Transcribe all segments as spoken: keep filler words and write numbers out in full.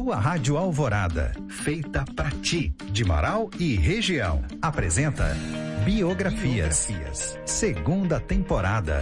sua Rádio Alvorada, feita pra ti, de Marau e região. Apresenta Biografias, Biografias. Segunda temporada.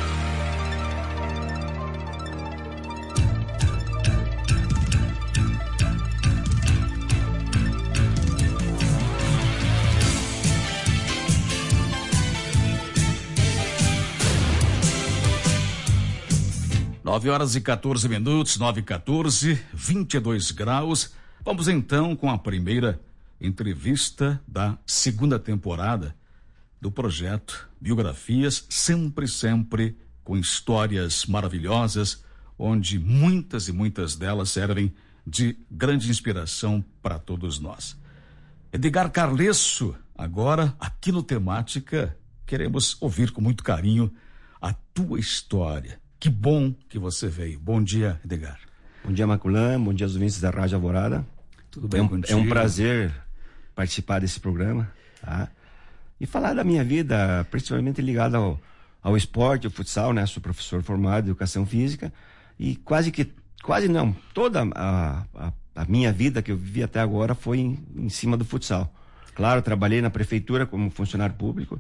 nove horas e quatorze minutos, nove e quatorze, vinte e dois graus. Vamos então com a primeira entrevista da segunda temporada do projeto Biografias, sempre, sempre com histórias maravilhosas, onde muitas e muitas delas servem de grande inspiração para todos nós. Edgar Carlesso, agora aqui no Temática, queremos ouvir com muito carinho a tua história. Que bom que você veio. Bom dia, Edgar. Bom dia, Maculã. Bom dia aos ouvintes da Rádio Alvorada. Tudo bem é um, contigo? É um prazer participar desse programa, tá? E falar da minha vida, principalmente ligada ao, ao esporte, ao futsal, né? Sou professor formado em Educação Física e quase que, quase não, toda a, a, a minha vida que eu vivi até agora foi em, em cima do futsal. Claro, trabalhei na prefeitura como funcionário público,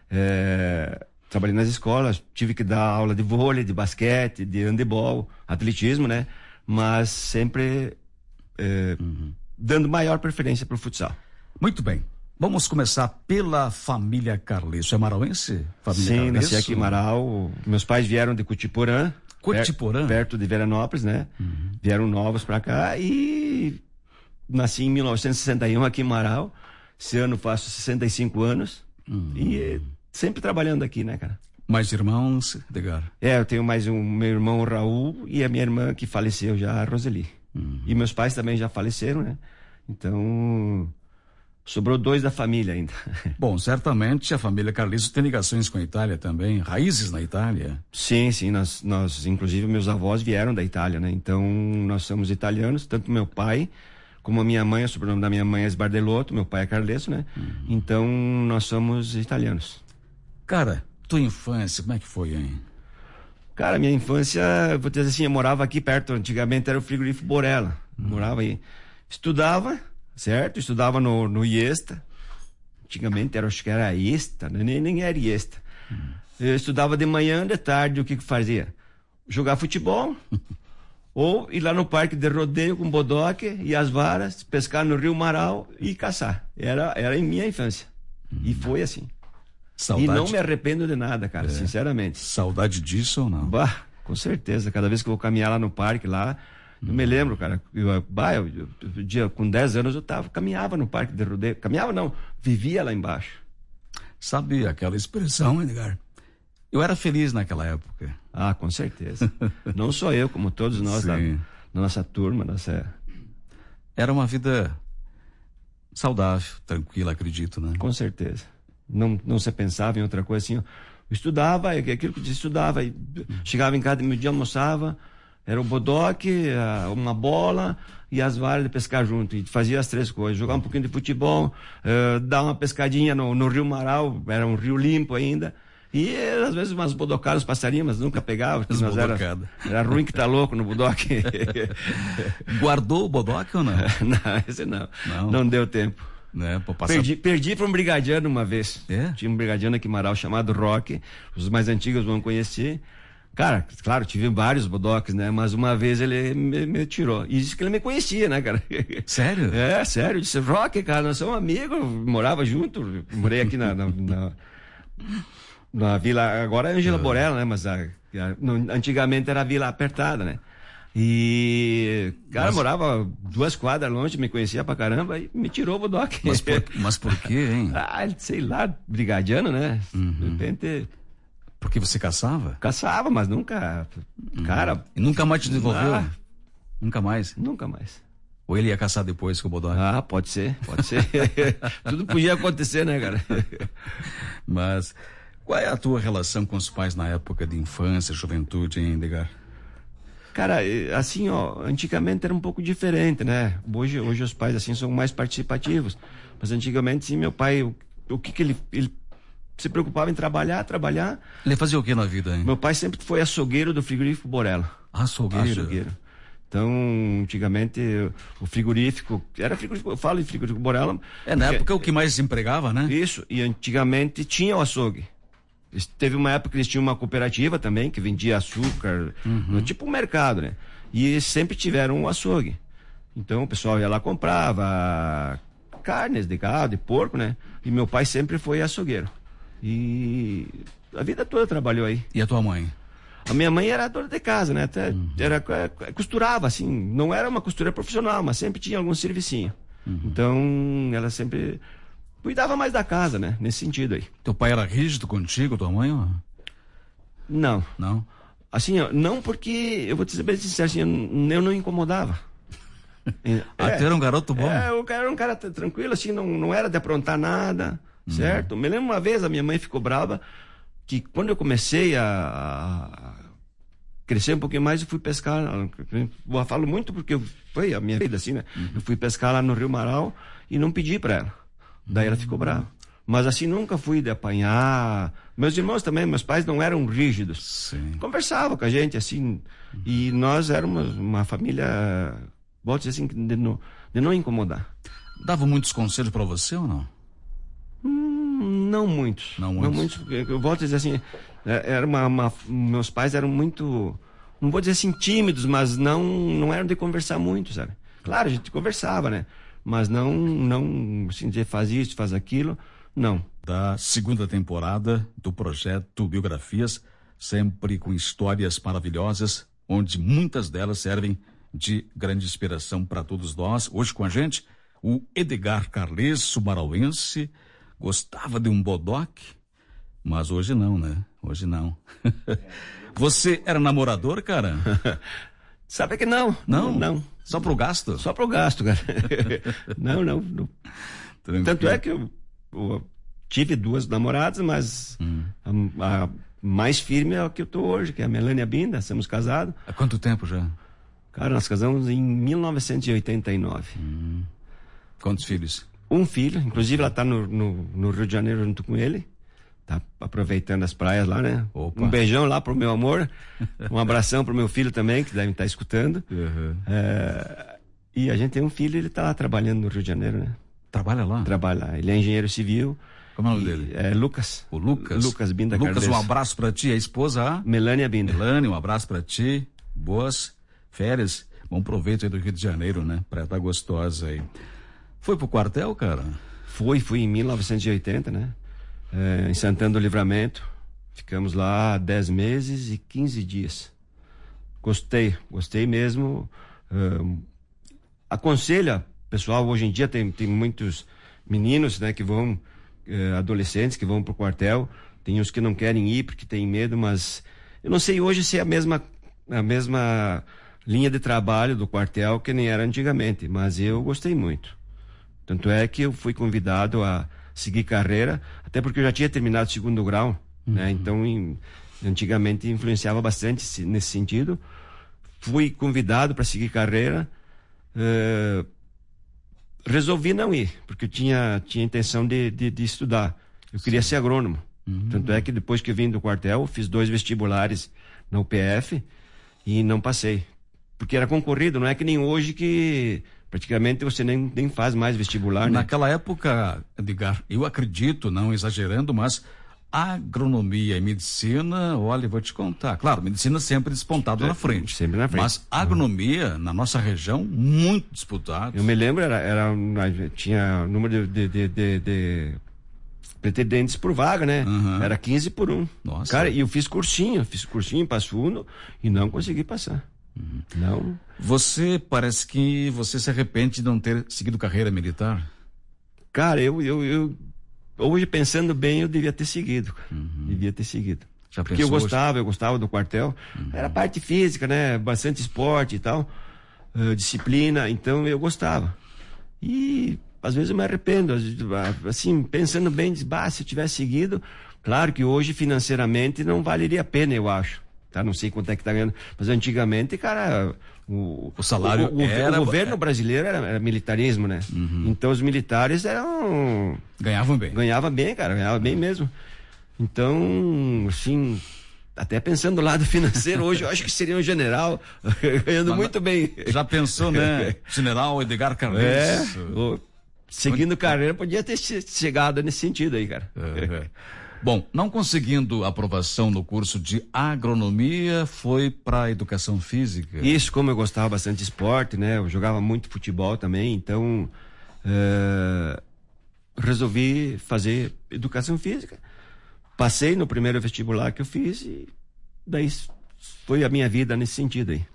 é... trabalhei nas escolas, tive que dar aula de vôlei, de basquete, de handebol, atletismo, né? Mas sempre é, uhum. dando maior preferência para o futsal. Muito bem. Vamos começar pela família Carlesso. É marauense? Família Sim, Carlesso? nasci aqui em Marau. Meus pais vieram de Cutiporã. Cutiporã? Per, perto de Veranópolis, né? Uhum. Vieram novos para cá e nasci em mil novecentos e sessenta e um aqui em Marau. Esse ano faço sessenta e cinco anos. Uhum. E sempre trabalhando aqui, né, cara? Mais irmãos, Edgar? É, eu tenho mais um, meu irmão, o Raul, e a minha irmã que faleceu já, a Roseli. Uhum. E meus pais também já faleceram, né? Então, sobrou dois da família ainda. Bom, certamente a família Carlesso tem ligações com a Itália também, raízes na Itália. Sim, sim, nós, nós, inclusive, meus avós vieram da Itália, né? Então, nós somos italianos, tanto meu pai como a minha mãe, o sobrenome da minha mãe é Sbardelotto, meu pai é Carlesso, né? Uhum. Então, nós somos italianos. Cara, tua infância, como é que foi, hein? Cara, minha infância, vou dizer assim, eu morava aqui perto, antigamente era o frigorífico Borella, uhum. morava aí. Estudava, certo? Estudava no, no IESTA, antigamente era, acho que era IESTA, nem, nem era IESTA. Uhum. Eu estudava de manhã, de tarde, o que que fazia? Jogar futebol, ou ir lá no parque de rodeio com bodoque e as varas, pescar no Rio Marau e caçar. Era, era em minha infância. Uhum. E foi assim. Saudade. E não me arrependo de nada, cara, é. sinceramente. Saudade disso ou não? Bah, com certeza. Cada vez que eu vou caminhar lá no parque, lá, hum. eu me lembro, cara. Eu, bah, eu, eu, eu, dia, com dez anos eu tava, caminhava no parque de rodeio. Caminhava não, vivia lá embaixo. Sabe aquela expressão, Edgar? Eu era feliz naquela época. Ah, com certeza. Não só eu, como todos nós da, da nossa turma. Nossa... Era uma vida saudável, tranquila, acredito, né? Com certeza. Não, não se pensava em outra coisa assim. Eu estudava, aquilo que eu estudava, e chegava em casa, meu dia almoçava, era o bodoque, uma bola e as varas de pescar junto. E fazia as três coisas, jogava um pouquinho de futebol, uh, dar uma pescadinha no, no Rio Marau, era um rio limpo ainda. E às vezes umas bodocadas, passarinhos, mas nunca pegava. Porque nós era, era ruim que tá louco no bodoque. Guardou o bodoque ou não? Não, esse não. Não, não deu tempo. Né, passar... Perdi, perdi para um brigadiano uma vez. É? Tinha um brigadiano aqui em Marau chamado Roque. Os mais antigos vão conhecer. Cara, claro, tive vários bodoques, né? Mas uma vez ele me, me tirou. E disse que ele me conhecia, né, cara? Sério? É, sério. Eu disse, Roque, cara, nós somos amigos. Morava junto. Morei aqui na, na, na, na vila. Agora é Ângela Borella, né? Mas a, a, no, antigamente era a Vila Apertada, né? E, cara, mas... morava duas quadras longe, me conhecia pra caramba e me tirou o bodoque. Mas por, mas por quê, hein? Ah, sei lá, brigadiano, né? Uhum. De repente... Porque você caçava? Caçava, mas nunca... Uhum. Cara... E nunca mais te devolveu? Ah, nunca mais? Nunca mais. Ou ele ia caçar depois com o bodoque? Ah, pode ser, pode ser. Tudo podia acontecer, né, cara? Mas qual é a tua relação com os pais na época de infância, juventude, hein, Edgar? Cara, assim, ó, antigamente era um pouco diferente, né? Hoje, hoje os pais, assim, são mais participativos. Mas antigamente, sim, meu pai, o, o que que ele, ele se preocupava em trabalhar, trabalhar. Ele fazia o que na vida, hein? Meu pai sempre foi açougueiro do frigorífico Borella. Açougueiro? Açougueiro. Então, antigamente, o frigorífico, era frigorífico, eu falo em frigorífico Borella. É, na época o que mais se empregava, né? Isso, e antigamente tinha o açougue. Teve uma época que eles tinham uma cooperativa também, que vendia açúcar, uhum. tipo um mercado, né? E sempre tiveram um açougue. Então o pessoal ia lá, comprava carnes de gado, de porco, né? E meu pai sempre foi açougueiro. E a vida toda trabalhou aí. E a tua mãe? A minha mãe era dona de casa, né? Até uhum. era, costurava, assim, não era uma costura profissional, mas sempre tinha algum servicinho. Uhum. Então, ela sempre cuidava mais da casa, né? Nesse sentido aí. Teu pai era rígido contigo, tua mãe? Ou... Não. Não? Assim, ó, não porque, eu vou te dizer bem sincero, assim, eu, eu não incomodava. É, Até era um garoto bom? É, eu era um cara tranquilo, assim, não, não era de aprontar nada, uhum. certo? Me lembro uma vez, a minha mãe ficou brava, que quando eu comecei a, a crescer um pouquinho mais, eu fui pescar. Eu falo muito porque foi a minha vida assim, né? Uhum. Eu fui pescar lá no Rio Marau e não pedi pra ela. Daí ela ficou brava. Mas assim, nunca fui de apanhar. Meus irmãos também, meus pais não eram rígidos. Sim. Conversavam com a gente, assim. Uhum. E nós éramos uma família, vou dizer assim, de não, de não incomodar. Dava muitos conselhos pra você ou não? Não muitos. Não muitos. Não muitos, porque eu volto a dizer assim, era uma, uma, meus pais eram muito, não vou dizer assim tímidos, mas não, não eram de conversar muito, sabe? Claro, a gente conversava, né? Mas não, não, assim, dizer faz isso, faz aquilo, não. Da segunda temporada do projeto Biografias, sempre com histórias maravilhosas, onde muitas delas servem de grande inspiração para todos nós. Hoje com a gente, o Edgar Carles, marauense, gostava de um bodoque, mas hoje não, né? Hoje não. Você era namorador, cara? Sabe que não. Não? Não. não. Só pro gasto? Só pro gasto, cara. não, não, não. Tanto é que eu, eu tive duas namoradas, mas hum. a, a mais firme é a que eu tô hoje, que é a Melânia Binda, somos casados. Há quanto tempo já? Cara, nós casamos em mil novecentos e oitenta e nove. Hum. Quantos filhos? Um filho, inclusive ela tá no, no, no Rio de Janeiro junto com ele, tá aproveitando as praias lá, né? Opa. Um beijão lá pro meu amor, um abração pro meu filho também, que deve estar escutando. Uhum. É, e a gente tem um filho, ele tá lá trabalhando no Rio de Janeiro, né? Trabalha lá? Trabalha lá, ele é engenheiro civil. Como é o nome dele? É Lucas. O Lucas? Lucas Binda Lucas, Carles. um abraço pra ti, a esposa, a? Melânia Binda. Melânia, um abraço pra ti, boas férias, bom proveito aí do Rio de Janeiro, né? Praia tá gostosa aí. Foi pro quartel, cara? Fui, fui em mil novecentos e oitenta, né? É, em Santana do Livramento. Ficamos lá dez meses e quinze dias. Gostei, gostei mesmo. Uh, aconselha, pessoal, hoje em dia tem, tem muitos meninos, né, que vão, uh, adolescentes que vão pro quartel. Tem os que não querem ir porque têm medo, mas eu não sei hoje se é a mesma, a mesma linha de trabalho do quartel que nem era antigamente, mas eu gostei muito. Tanto é que eu fui convidado a seguir carreira, até porque eu já tinha terminado o segundo grau, uhum. né? Então, em, antigamente influenciava bastante nesse sentido. Fui convidado para seguir carreira, uh, resolvi não ir, porque eu tinha, tinha intenção de, de, de estudar. Eu queria ser agrônomo. Uhum. Tanto é que depois que eu vim do quartel, fiz dois vestibulares na U P F e não passei. Porque era concorrido, não é que nem hoje que praticamente você nem, nem faz mais vestibular, né? Naquela época, Edgar, eu acredito, não exagerando, mas agronomia e medicina, olha, vou te contar. Claro, medicina sempre despontado é, na frente. Sempre na frente. Mas agronomia, uhum. na nossa região, muito disputado. Eu me lembro, era, era tinha número de, de, de, de pretendentes por vaga, né? Uhum. Era quinze por um. Nossa. Cara, e eu fiz cursinho, fiz cursinho, passo Uno e não consegui passar. Uhum. Não. Você parece que você se arrepende de não ter seguido carreira militar? Cara, eu, eu, eu hoje pensando bem, eu devia ter seguido. Uhum. Devia ter seguido. Já Porque eu gostava, hoje? eu gostava do quartel. Uhum. Era parte física, né? Bastante esporte e tal. Uh, disciplina, então eu gostava. E às vezes eu me arrependo. Assim, pensando bem, diz, bah, se eu tivesse seguido, claro que hoje financeiramente não valeria a pena, eu acho. Tá? Não sei quanto é que tá ganhando. Mas antigamente, cara, o, o salário o, o, era... o governo brasileiro era, era militarismo, né? Uhum. Então os militares eram... Ganhavam bem. Ganhava bem, cara, ganhava bem mesmo. Então, assim, até pensando do lado financeiro, hoje eu acho que seria um general, ganhando Mas, muito bem. Já pensou, né? General Edgar Carneiro. É, o, seguindo carreira, podia ter chegado nesse sentido aí, cara. É, é. Bom, não conseguindo aprovação no curso de agronomia, foi para educação física? Isso, como eu gostava bastante de esporte, né? Eu jogava muito futebol também, então é, resolvi fazer educação física. Passei no primeiro vestibular que eu fiz e daí foi a minha vida nesse sentido aí.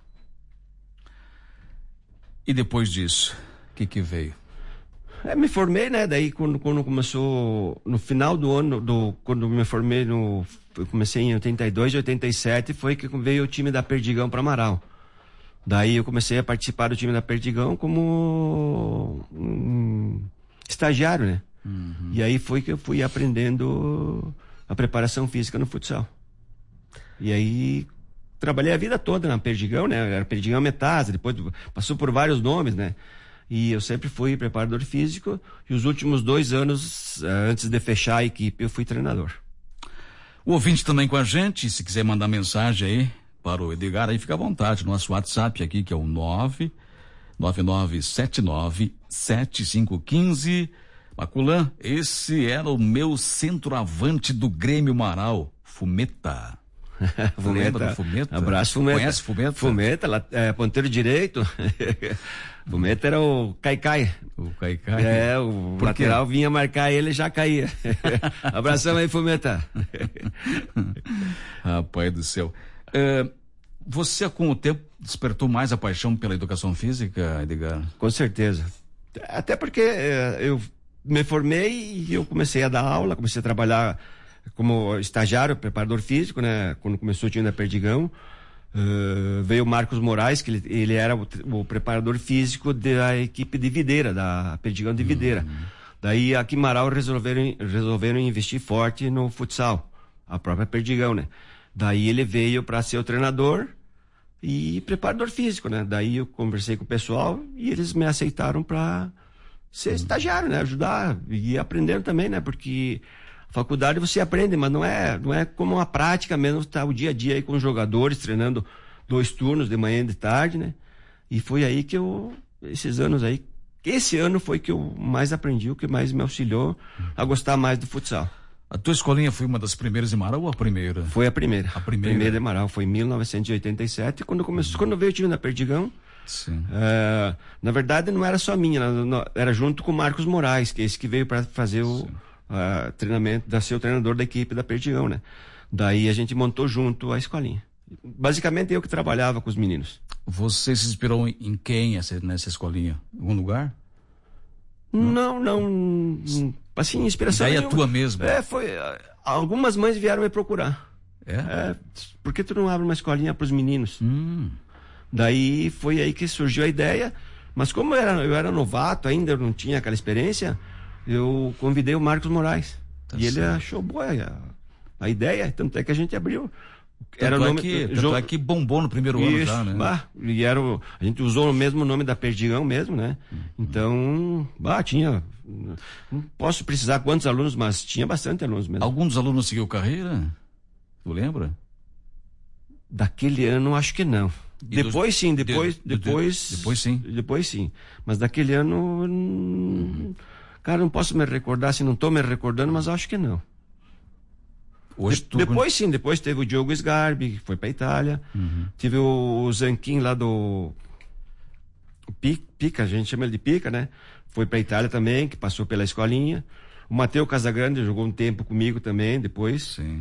E depois disso, o que que veio? É, me formei, né? Daí quando, quando começou, no final do ano, do, quando me formei, no, eu comecei em oitenta e dois, oitenta e sete, foi que veio o time da Perdigão para Amaral. Daí eu comecei a participar do time da Perdigão como um estagiário, né? Uhum. E aí foi que eu fui aprendendo a preparação física no futsal. E aí trabalhei a vida toda na Perdigão, né? Era Perdigão Metasa, depois passou por vários nomes, né? E eu sempre fui preparador físico e os últimos dois anos, antes de fechar a equipe, eu fui treinador. O ouvinte também com a gente, se quiser mandar mensagem aí para o Edgar, aí fica à vontade. Nosso WhatsApp aqui, que é o nove nove nove sete nove sete cinco um cinco. Maculan, esse era o meu centroavante do Grêmio Marau, Fumeta. Fumeta. Lembra do Fumeta? Abraço, Fumeta. Conhece Fumeta? Fumeta, é, ponteiro direito. Fumeta era o Caicai. O Caicai? É, o Por lateral quê? Vinha marcar ele e já caía. Abração aí, Fumeta. Rapaz do céu. É, você, com o tempo, despertou mais a paixão pela educação física, Edgar? Com certeza. Até porque é, eu me formei e eu comecei a dar aula, comecei a trabalhar como estagiário, preparador físico, né? Quando começou o time da Perdigão. Uh, veio o Marcos Moraes, que ele, ele era o, o preparador físico da equipe de Videira, da Perdigão de Videira. Uhum. Daí aqui em Marau resolveram, resolveram investir forte no futsal, a própria Perdigão, né? Daí ele veio para ser o treinador e preparador físico, né? Daí eu conversei com o pessoal e eles me aceitaram para ser uhum. estagiário, né? Ajudar e aprendendo também, né? Porque faculdade você aprende, mas não é, não é como uma prática mesmo, tá o dia a dia aí com os jogadores, treinando dois turnos de manhã e de tarde, né? E foi aí que eu, esses anos aí, esse ano foi que eu mais aprendi, o que mais me auxiliou a gostar mais do futsal. A tua escolinha foi uma das primeiras em Marau ou a primeira? Foi a primeira. A primeira? Primeira em Marau, foi em mil novecentos e oitenta e sete, quando começou, uhum. quando veio o time da Perdigão. Sim. Uh, na verdade não era só minha, era junto com o Marcos Moraes, que é esse que veio para fazer o... Sim. Uh, treinamento, da ser o treinador da equipe da Perdigão, né? Daí a gente montou junto a escolinha. Basicamente eu que trabalhava com os meninos. Você se inspirou em quem essa, nessa escolinha? Algum lugar? Não, não, não assim, inspiração daí nenhuma. A tua mesmo? É, foi, algumas mães vieram me procurar. É? É, por que tu não abre uma escolinha para os meninos? Hum. Daí foi aí que surgiu a ideia, mas como eu era, eu era novato ainda, eu não tinha aquela experiência, eu convidei o Marcos Moraes. Tá e certo. Ele achou boa a, a ideia, tanto é que a gente abriu. Tanto era o nome, é que, tanto é que bombou no primeiro ano já, né? Bah, e era o, a gente usou o mesmo nome da Perdigão mesmo, né? Uhum. Então, bah, tinha, não posso precisar quantos alunos, mas tinha bastante alunos mesmo. Algum dos alunos seguiu carreira? Tu lembra? Daquele ano, acho que não. E depois dos, sim, depois, de, depois, de, depois sim. Depois sim. Mas daquele ano, uhum. Cara, não posso me recordar, se não estou me recordando, mas acho que não. Hoje de, tu... Depois sim, depois teve o Diogo Sgarbi, que foi para Itália. Uhum. Tive o, o Zanquim lá do Pica, a gente chama ele de Pica, né? Foi para Itália também, que passou pela escolinha. O Matheus Casagrande jogou um tempo comigo também, depois. Sim.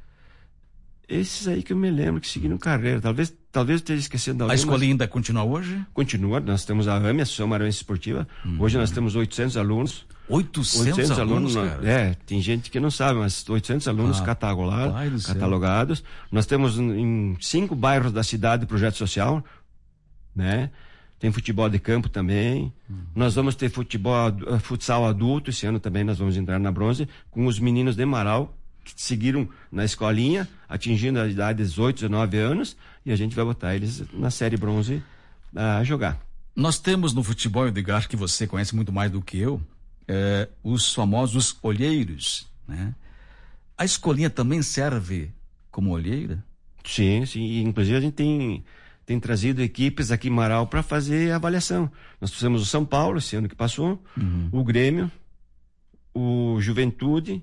Esses aí que eu me lembro que seguiram carreira. Talvez, talvez eu esteja esquecendo de alguém. A escolinha ainda continua hoje? Continua. Nós temos a AME, a Associação Maranhense Esportiva. Uhum. Hoje nós temos oitocentos alunos. oitocentos, oitocentos alunos, cara? É, tem gente que não sabe, mas oitocentos alunos ah, catalogados, catalogados. Nós temos em cinco bairros da cidade projeto social, né? Tem futebol de campo também. Uhum. Nós vamos ter futebol, futsal adulto. Esse ano também nós vamos entrar na bronze com os meninos de Marau, que seguiram na escolinha, atingindo a idade de dezoito, dezenove anos, e a gente vai botar eles na série bronze a jogar. Nós temos no futebol, Edgar, que você conhece muito mais do que eu, é, os famosos olheiros, né? A escolinha também serve como olheira? Sim, sim. E, inclusive a gente tem, tem trazido equipes aqui em Marau para fazer a avaliação. Nós fizemos o São Paulo esse ano que passou, uhum. o Grêmio, o Juventude,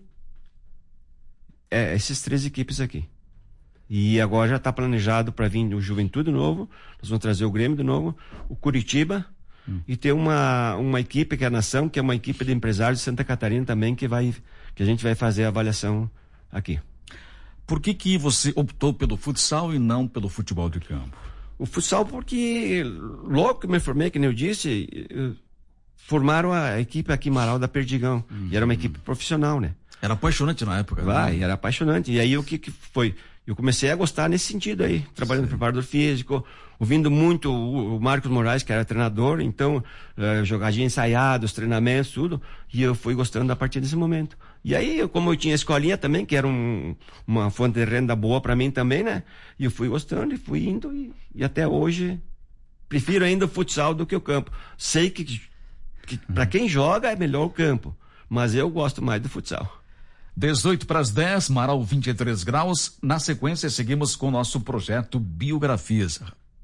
é, essas três equipes aqui. E agora já está planejado para vir o Juventude novo, nós vamos trazer o Grêmio de novo, o Curitiba, hum. e ter uma, uma equipe que é a Nação, que é uma equipe de empresários de Santa Catarina também, que, vai, que a gente vai fazer a avaliação aqui. Por que que você optou pelo futsal e não pelo futebol de campo? O futsal porque, logo que me formei, que nem eu disse, formaram a equipe aqui em Marau da Perdigão, hum. e era uma equipe profissional, né? Era apaixonante na época. Vai, né? Era apaixonante. E aí o que, que foi? Eu comecei a gostar nesse sentido aí, trabalhando no preparador físico, ouvindo muito o, o Marcos Moraes, que era treinador, então, uh, jogadinha ensaiada, os treinamentos, tudo, e eu fui gostando a partir desse momento. E aí, como eu tinha a escolinha também, que era um, uma fonte de renda boa para mim também, né? E eu fui gostando e fui indo, e, e até hoje, prefiro ainda o futsal do que o campo. Sei que, que para quem joga é melhor o campo, mas eu gosto mais do futsal. dezoito para as dez, Marau vinte e três graus. Na sequência, seguimos com o nosso projeto Biografias.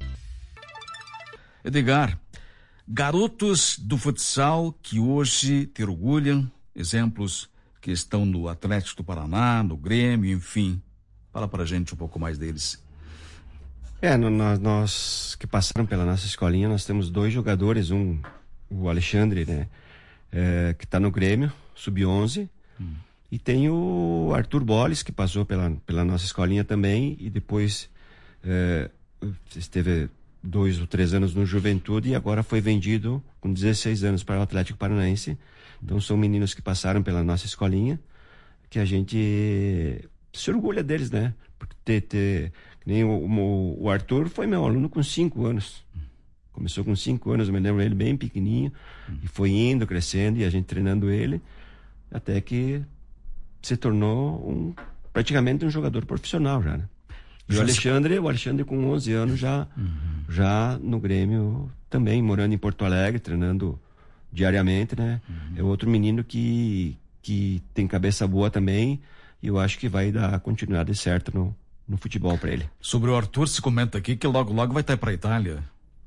Edgar, garotos do futsal que hoje te orgulham, exemplos que estão no Atlético do Paraná, no Grêmio, enfim. Fala pra gente um pouco mais deles. É, no, nós, nós que passaram pela nossa escolinha, nós temos dois jogadores, um, o Alexandre, né, é, que tá no Grêmio, sub onze, hum. E tem o Arthur Boles, que passou pela, pela nossa escolinha também, e depois é, esteve dois ou três anos no Juventude, e agora foi vendido com dezesseis anos para o Atlético Paranaense. Então são meninos que passaram pela nossa escolinha, que a gente se orgulha deles, né? Porque ter, ter, nem o, o, o Arthur foi meu aluno com cinco anos. Começou com cinco anos, eu me lembro ele bem pequenininho, e foi indo, crescendo, e a gente treinando ele, até que se tornou um, praticamente um jogador profissional já, né? E o Alexandre, o Alexandre com onze anos já, uhum. já no Grêmio também, morando em Porto Alegre, treinando diariamente, né? Uhum. É outro menino que, que tem cabeça boa também, e eu acho que vai dar continuidade certa no, no futebol para ele. Sobre o Arthur, se comenta aqui que logo, logo vai estar para a Itália.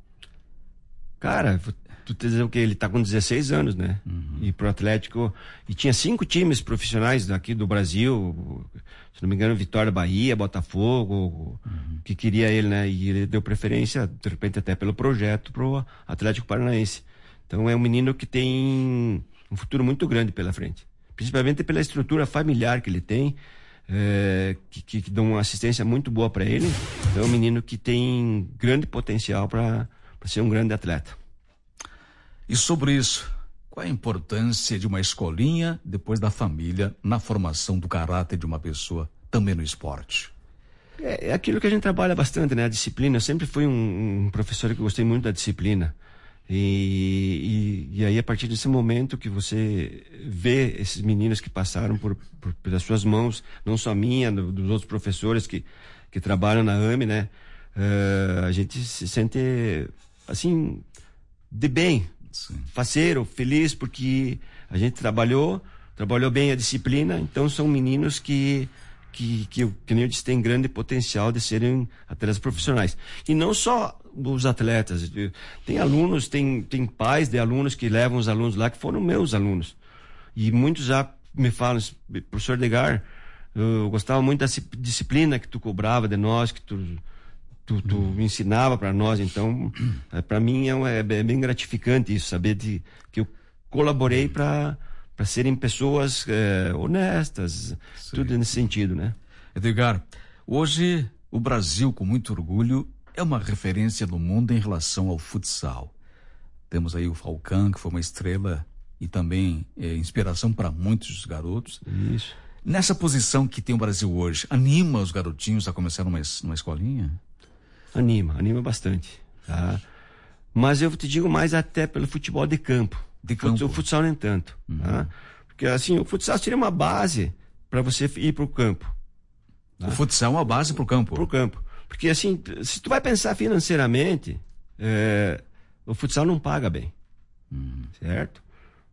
Cara, tu te dizer o que? Ele tá com dezesseis anos, né? Uhum. E pro Atlético, e tinha cinco times profissionais aqui do Brasil, se não me engano, Vitória, Bahia, Botafogo, uhum. que queria ele, né? E ele deu preferência, de repente até pelo projeto, pro Atlético Paranaense. Então é um menino que tem um futuro muito grande pela frente. Principalmente pela estrutura familiar que ele tem, é, que, que, que dão uma assistência muito boa para ele. Então é um menino que tem grande potencial para ser um grande atleta. E sobre isso, qual a importância de uma escolinha depois da família na formação do caráter de uma pessoa, também no esporte? É, é aquilo que a gente trabalha bastante, né? A disciplina. Eu sempre fui um, um professor que gostei muito da disciplina. E, e, e aí, a partir desse momento que você vê esses meninos que passaram por, por, pelas suas mãos, não só minha, do, dos outros professores que, que trabalham na A M E, né? Uh, a gente se sente, assim, de bem. Sim. Faceiro, feliz, porque a gente trabalhou, trabalhou bem a disciplina, então são meninos que, que, que, que nem eu disse, têm grande potencial de serem atletas profissionais. E não só os atletas, tem alunos, tem, tem pais de alunos que levam os alunos lá, que foram meus alunos. E muitos já me falam, professor Edgar, eu gostava muito da disciplina que tu cobrava de nós, que tu... Tu, tu uhum. ensinava para nós, então é, para mim é, é bem gratificante isso, saber de, que eu colaborei para para serem pessoas é, honestas, sim. Tudo nesse sentido, né? Edgar, hoje o Brasil, com muito orgulho, é uma referência no mundo em relação ao futsal. Temos aí o Falcão, que foi uma estrela e também é, inspiração para muitos garotos. Isso. Nessa posição que tem o Brasil hoje, anima os garotinhos a começar numa, numa escolinha? Anima, anima bastante, tá? Mas eu te digo mais até pelo futebol de campo. De campo. O futsal nem tanto, uhum. tá? Porque assim, o futsal seria uma base para você ir pro campo. Tá? O futsal é uma base pro campo? Pro campo. Porque assim, se tu vai pensar financeiramente, é, o futsal não paga bem, uhum. certo?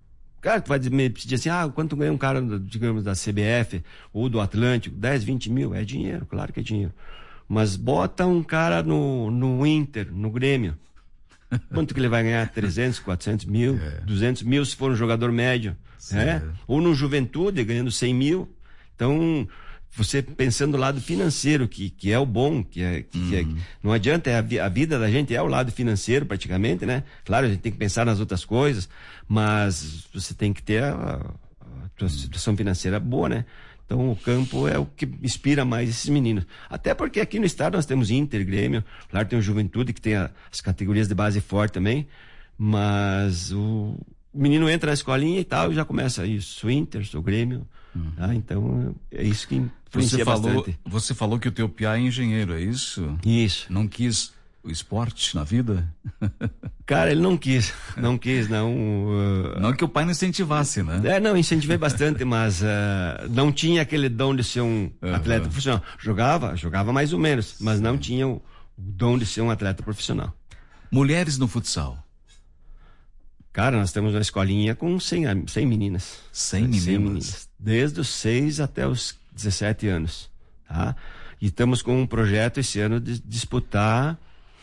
Cara, tu vai me pedir assim, ah, quanto ganha um cara, digamos, da C B F ou do Atlântico? dez, vinte mil, é dinheiro, claro que é dinheiro. Mas bota um cara no, no Inter, no Grêmio. Quanto que ele vai ganhar? trezentos, quatrocentos mil, é. duzentos mil se for um jogador médio. É? Ou no Juventude, ganhando cem mil. Então, você pensando do lado financeiro, que, que é o bom, que é, que, uhum. que é, não adianta, é a, a vida da gente é o lado financeiro praticamente, né? Claro, a gente tem que pensar nas outras coisas, mas você tem que ter a, a tua situação financeira boa, né? Então o campo é o que inspira mais esses meninos. Até porque aqui no estado nós temos Inter, Grêmio, claro, tem o Juventude que tem a, as categorias de base forte também, mas o, o menino entra na escolinha e tal e já começa isso, sou Inter, sou Grêmio. Hum. Ah, então é isso que influencia você falou, bastante. Você falou que o teu piá é engenheiro, é isso? Isso. Não quis o esporte na vida? Cara, ele não quis, não quis, não. Uh... Não que o pai não incentivasse, né? É, não, incentivei bastante, mas uh, não tinha aquele dom de ser um uhum. atleta profissional. Jogava, jogava mais ou menos, mas não tinha o, o dom de ser um atleta profissional. Mulheres no futsal? Cara, nós temos uma escolinha com cem, cem meninas. cem meninas? cem meninas. Desde os seis até os dezessete anos, tá? E estamos com um projeto esse ano de disputar,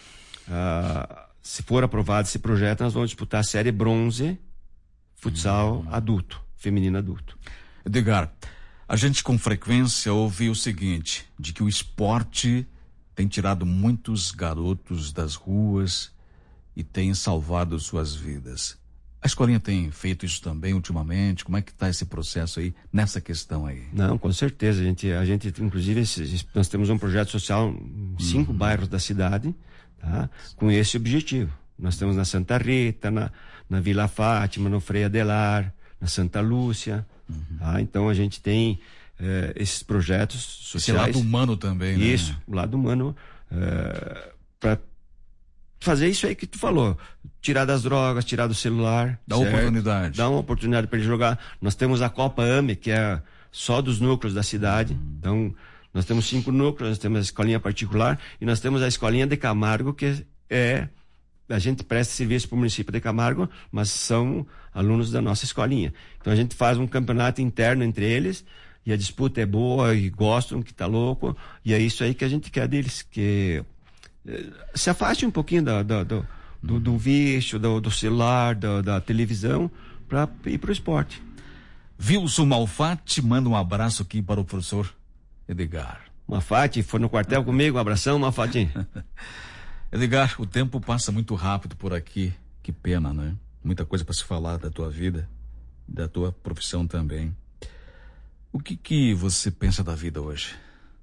uh, se for aprovado esse projeto, nós vamos disputar a série bronze futsal uhum. adulto, feminino adulto. Edgar, a gente com frequência ouve o seguinte, de que o esporte tem tirado muitos garotos das ruas e tem salvado suas vidas. A escolinha tem feito isso também ultimamente? Como é que está esse processo aí, nessa questão aí? Não, com certeza. A gente, a gente inclusive, nós temos um projeto social em cinco uhum. bairros da cidade, tá? Com esse objetivo. Nós temos na Santa Rita, na, na Vila Fátima, no Frei Adelar, na Santa Lúcia. Uhum. Tá? Então a gente tem eh, esses projetos sociais. Esse lado humano também, né? Isso, o lado humano, eh, para fazer isso aí que tu falou, tirar das drogas, tirar do celular. Dá certo? oportunidade. Dá uma oportunidade para ele jogar. Nós temos a Copa A M E, que é só dos núcleos da cidade. Uhum. Então, nós temos cinco núcleos, nós temos a escolinha particular e nós temos a escolinha de Camargo, que é, a gente presta serviço para o município de Camargo, mas são alunos da nossa escolinha. Então, a gente faz um campeonato interno entre eles e a disputa é boa e gostam, que tá louco, e é isso aí que a gente quer deles, que se afaste um pouquinho do, do, do, do, do vício, do, do celular, do, da televisão, para ir para o esporte. Wilson Malfatti manda um abraço aqui para o professor Edgar. Malfatti, foi no quartel comigo, um abração, Malfatti. Edgar, o tempo passa muito rápido por aqui, que pena, né? Muita coisa para se falar da tua vida, da tua profissão também. O que que você pensa da vida hoje?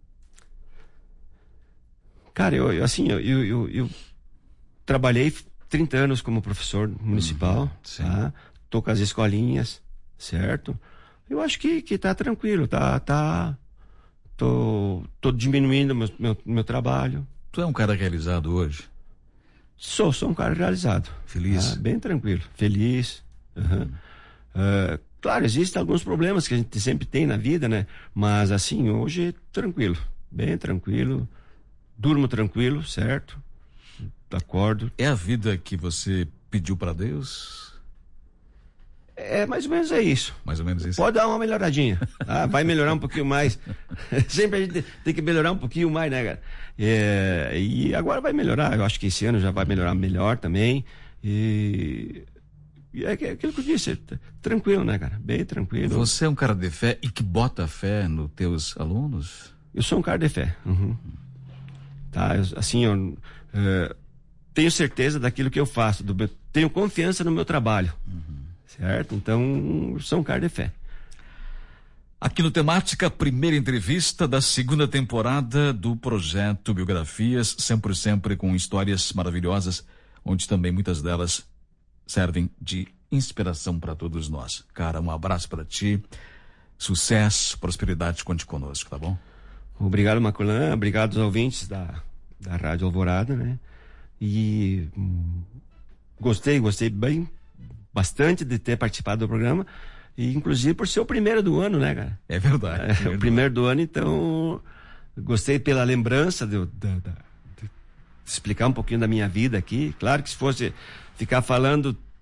Cara, eu, eu assim, eu, eu, eu, eu trabalhei trinta anos como professor municipal, uhum, tá? Tô com as escolinhas, certo? Eu acho que, que tá tranquilo, tá, tá, tô, tô diminuindo meu, meu, meu trabalho. Tu é um cara realizado hoje? Sou, sou um cara realizado. Feliz? Tá? Bem tranquilo, feliz. Uhum. Uh, claro, existem alguns problemas que a gente sempre tem na vida, né? Mas assim, hoje, tranquilo, bem tranquilo. Durmo tranquilo, certo? Acordo. É a vida que você pediu para Deus? É, mais ou menos é isso. Mais ou menos isso. Pode dar uma melhoradinha. Tá? Vai melhorar um pouquinho mais. Sempre a gente tem que melhorar um pouquinho mais, né, cara? É, e agora vai melhorar. Eu acho que esse ano já vai melhorar melhor também. E, e é aquilo que eu disse. Tranquilo, né, cara? Bem tranquilo. Você é um cara de fé e que bota fé nos teus alunos? Eu sou um cara de fé. Uhum. Tá, eu, assim, eu uh, tenho certeza daquilo que eu faço, do meu, tenho confiança no meu trabalho, uhum. certo? Então, sou um cara de fé. Aqui no Temática, primeira entrevista da segunda temporada do projeto Biografias, sempre, sempre com histórias maravilhosas, onde também muitas delas servem de inspiração para todos nós. Cara, um abraço para ti, sucesso, prosperidade, conte conosco, tá bom? Obrigado, Maculan. Obrigado aos ouvintes da, da Rádio Alvorada, né? E hum, gostei, gostei bem, bastante de ter participado do programa. E inclusive por ser o primeiro do ano, né, cara? É verdade. É, é o primeiro do ano, então gostei pela lembrança de, de, de, de explicar um pouquinho da minha vida aqui. Claro que se fosse ficar falando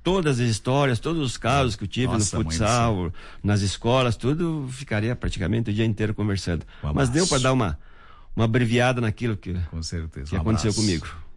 todas as histórias, todos os casos que eu tive Nossa, no futsal, nas escolas, tudo, ficaria praticamente o dia inteiro conversando. Um Mas deu para dar uma, uma abreviada naquilo que, Com certeza. que Um aconteceu abraço. comigo.